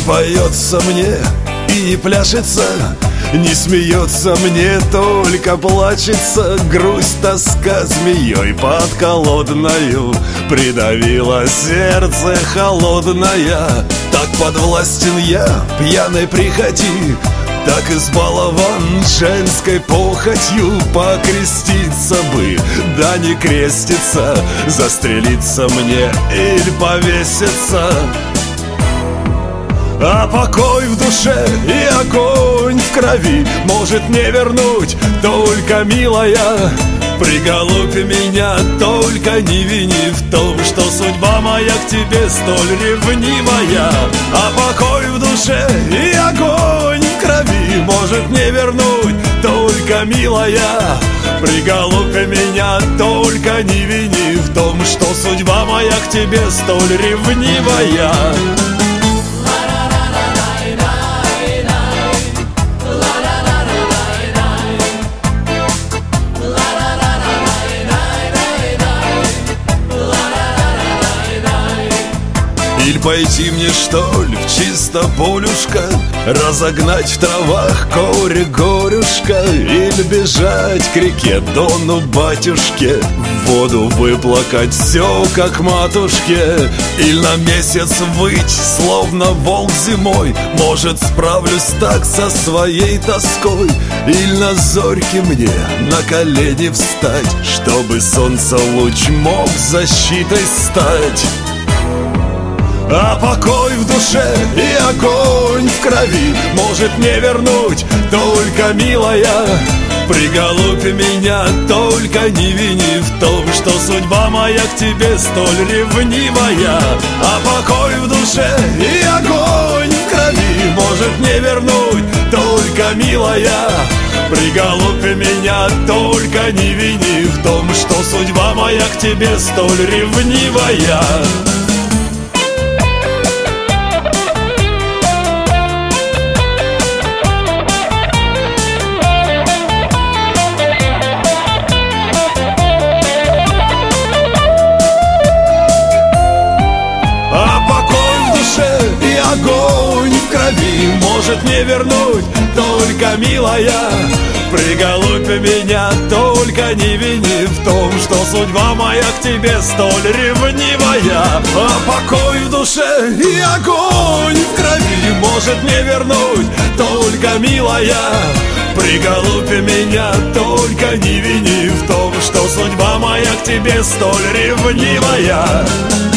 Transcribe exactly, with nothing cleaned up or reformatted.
поется мне и не пляшется, не смеется мне, только плачется. Грусть, тоска змеей под колодною придавила сердце холодное. Так подвластен я пьяной прихоти, так избалован женской похотью. Покреститься бы, да не креститься, застрелиться мне или повеситься. А покой в душе и огонь в крови может не вернуть только милая. Приголубь меня, только не вини в том, что судьба моя к тебе столь ревнивая. А покой в душе и огонь в крови может не вернуть только милая. Приголубь меня, только не вини в том, что судьба моя к тебе столь ревнивая. Или пойти мне, что ли, в чисто полюшко, разогнать в травах горе-горюшка, или бежать к реке Дону батюшке, в воду выплакать все, как матушке. Или на месяц выть, словно волк зимой, может, справлюсь так со своей тоской. Или на зорьке мне на колени встать, чтобы солнце луч мог защитой стать. А покой в душе и огонь в крови может не вернуть только милая. Приголубь меня, только не вини в том, что судьба моя к тебе столь ревнивая. А покой в душе и огонь в крови может не вернуть только милая. Приголубь меня, только не вини в том, что судьба моя к тебе столь ревнивая. Огонь в крови может не вернуть только милая. Приголубь меня, только не вини в том, что судьба моя к тебе столь ревнивая. А покой в душе и огонь в крови может не вернуть только милая. Приголубь меня, только не вини в том, что судьба моя к тебе столь ревнивая.